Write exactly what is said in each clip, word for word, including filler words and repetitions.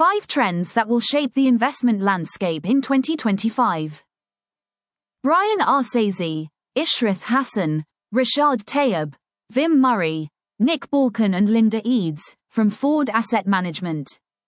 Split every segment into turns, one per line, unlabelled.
Five trends that will shape the investment landscape in twenty twenty-five. Brian Arsazi, Ishrath Hassan, Rashad Tayyab, Vim Murray, Nick Balkan and Linda Eads, from Ford Asset Management.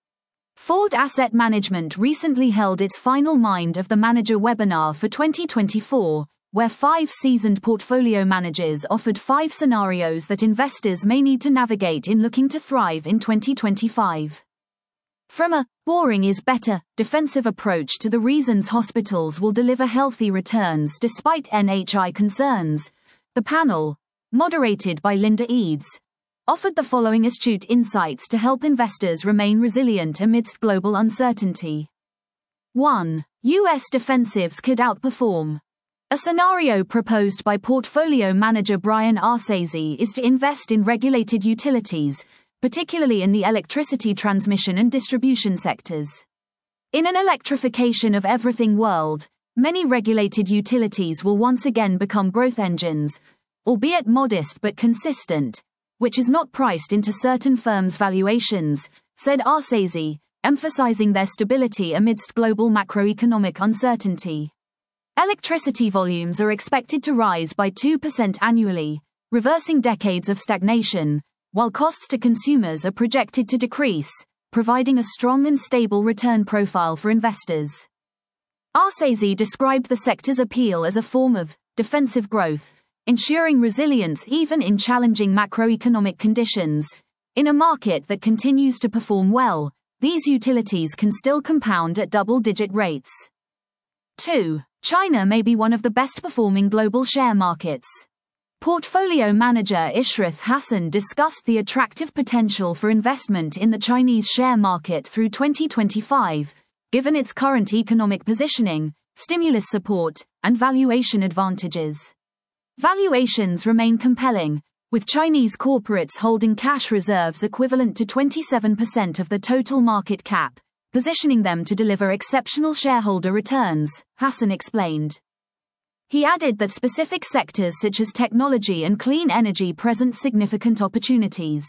Ford Asset Management recently held its final Mind of the Manager webinar for twenty twenty-four, where five seasoned portfolio managers offered five scenarios that investors may need to navigate in looking to thrive in twenty twenty-five. From a boring is better defensive approach to the reasons hospitals will deliver healthy returns despite N H I concerns, the panel, moderated by Linda Eads, offered the following astute insights to help investors remain resilient amidst global uncertainty. one. U S defensives could outperform. A scenario proposed by portfolio manager Brian Arsazi is to invest in regulated utilities, particularly in the electricity transmission and distribution sectors. In an electrification of everything world, many regulated utilities will once again become growth engines, albeit modest but consistent, which is not priced into certain firms' valuations, said Arsazi, emphasizing their stability amidst global macroeconomic uncertainty. Electricity volumes are expected to rise by two percent annually, reversing decades of stagnation, while costs to consumers are projected to decrease, providing a strong and stable return profile for investors. Arsazi described the sector's appeal as a form of defensive growth, ensuring resilience even in challenging macroeconomic conditions. In a market that continues to perform well, these utilities can still compound at double-digit rates. two. China may be one of the best-performing global share markets. Portfolio manager Ishrath Hassan discussed the attractive potential for investment in the Chinese share market through twenty twenty-five, given its current economic positioning, stimulus support, and valuation advantages. Valuations remain compelling, with Chinese corporates holding cash reserves equivalent to twenty-seven percent of the total market cap, positioning them to deliver exceptional shareholder returns, Hassan explained. He added that specific sectors such as technology and clean energy present significant opportunities.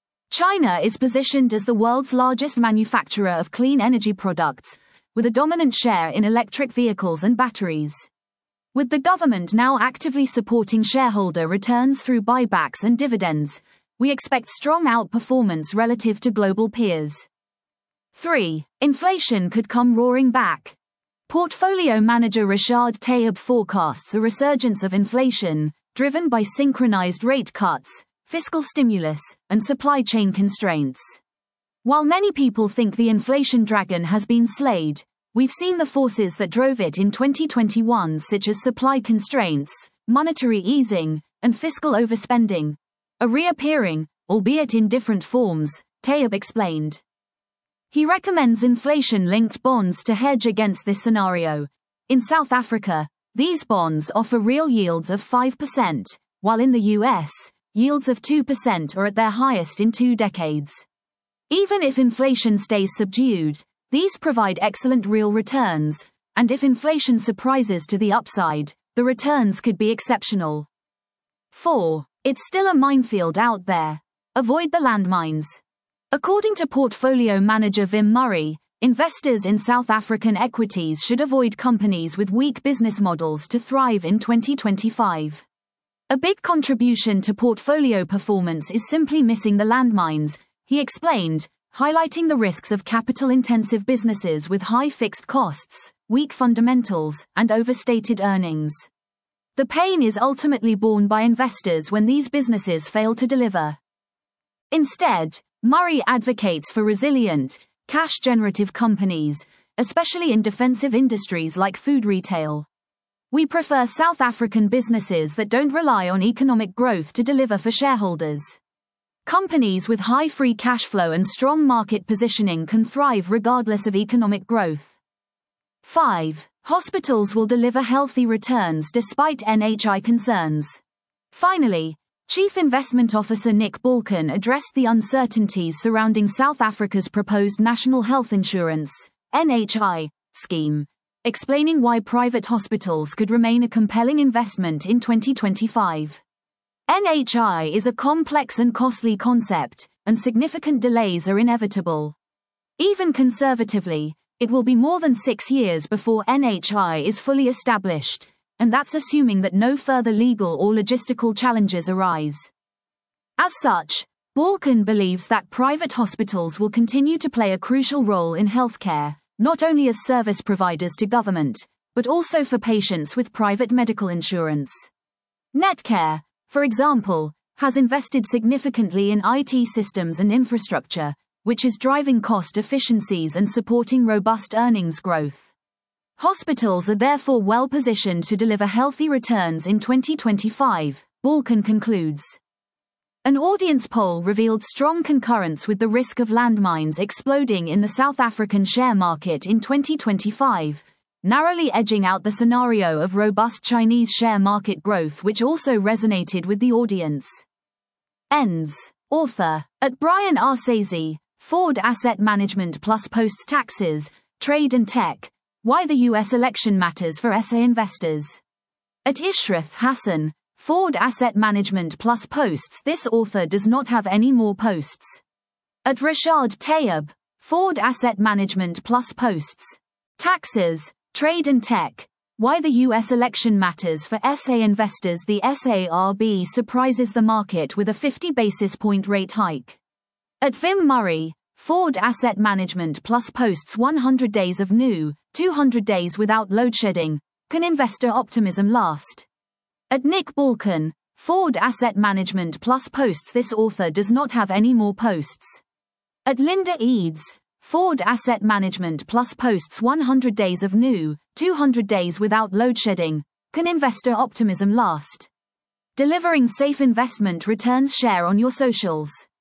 China is positioned as the world's largest manufacturer of clean energy products, with a dominant share in electric vehicles and batteries. With the government now actively supporting shareholder returns through buybacks and dividends, we expect strong outperformance relative to global peers. three. Inflation could come roaring back. Portfolio manager Rashad Tayyab forecasts a resurgence of inflation, driven by synchronized rate cuts, fiscal stimulus, and supply chain constraints. While many people think the inflation dragon has been slayed, we've seen the forces that drove it in twenty twenty-one, such as supply constraints, monetary easing, and fiscal overspending, are reappearing, albeit in different forms, Tayyab explained. He recommends inflation-linked bonds to hedge against this scenario. In South Africa, these bonds offer real yields of five percent, while in the U S, yields of two percent are at their highest in two decades. Even if inflation stays subdued, these provide excellent real returns, and if inflation surprises to the upside, the returns could be exceptional. four. It's still a minefield out there. Avoid the landmines. According to portfolio manager Vim Murray, investors in South African equities should avoid companies with weak business models to thrive in twenty twenty-five. A big contribution to portfolio performance is simply missing the landmines, he explained, highlighting the risks of capital-intensive businesses with high fixed costs, weak fundamentals, and overstated earnings. The pain is ultimately borne by investors when these businesses fail to deliver. Instead, Murray advocates for resilient, cash-generative companies, especially in defensive industries like food retail. We prefer South African businesses that don't rely on economic growth to deliver for shareholders. Companies with high free cash flow and strong market positioning can thrive regardless of economic growth. five. Hospitals will deliver healthy returns despite N H I concerns. Finally, Chief Investment Officer Nick Balkan addressed the uncertainties surrounding South Africa's proposed National Health Insurance (N H I) scheme, explaining why private hospitals could remain a compelling investment in twenty twenty-five. N H I is a complex and costly concept, and significant delays are inevitable. Even conservatively, it will be more than six years before N H I is fully established, and that's assuming that no further legal or logistical challenges arise. As such, Balkan believes that private hospitals will continue to play a crucial role in healthcare, not only as service providers to government, but also for patients with private medical insurance. Netcare, for example, has invested significantly in I T systems and infrastructure, which is driving cost efficiencies and supporting robust earnings growth. Hospitals are therefore well positioned to deliver healthy returns in twenty twenty-five, Balkan concludes. An audience poll revealed strong concurrence with the risk of landmines exploding in the South African share market in twenty twenty-five, narrowly edging out the scenario of robust Chinese share market growth, which also resonated with the audience. Ends. Author. At Brian R. Sazy, Ford Asset Management Plus posts taxes, trade and tech, why the U S election matters for S A investors. At Ishrith Hassan, Ford Asset Management Plus posts this author does not have any more posts. At Rashad Tayyab, Ford Asset Management Plus posts taxes, trade and tech, why the U S election matters for S A investors. The S A R B surprises the market with a fifty basis point rate hike. At Vim Murray, Ford Asset Management Plus posts one hundred days of new, two hundred days without load shedding, can investor optimism last? At Nick Balkan, Ford Asset Management Plus posts this author does not have any more posts. At Linda Eads, Ford Asset Management Plus posts one hundred days of new, two hundred days without load shedding, can investor optimism last? Delivering safe investment returns. Share on your socials.